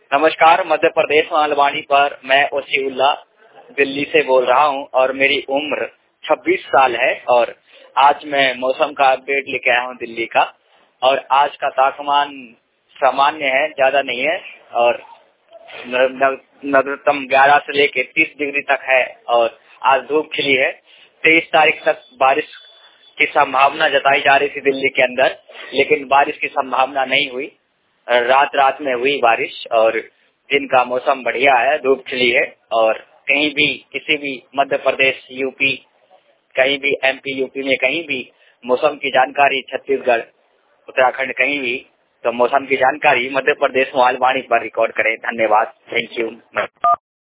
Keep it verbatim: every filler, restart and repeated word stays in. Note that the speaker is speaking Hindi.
नमस्कार, मध्य प्रदेश मालवाणी पर मैं ओसीउल्ला दिल्ली से बोल रहा हूं और मेरी उम्र छब्बीस साल है और आज मैं मौसम का अपडेट लेके आया हूं दिल्ली का। और आज का तापमान सामान्य है, ज्यादा नहीं है और न्यूनतम ग्यारह से लेके तीस डिग्री तक है और आज धूप खिली है। तेईस तारीख तक बारिश की संभावना जताई जा रही थी दिल्ली के अंदर, लेकिन बारिश की संभावना नहीं हुई। रात रात में हुई बारिश और दिन का मौसम बढ़िया है, धूप खिली है। और कहीं भी किसी भी मध्य प्रदेश, यूपी, कहीं भी एमपी, यूपी में कहीं भी मौसम की जानकारी, छत्तीसगढ़, उत्तराखंड, कहीं भी तो मौसम की जानकारी मध्य प्रदेश मालवाणी पर रिकॉर्ड करें। धन्यवाद, थैंक यू।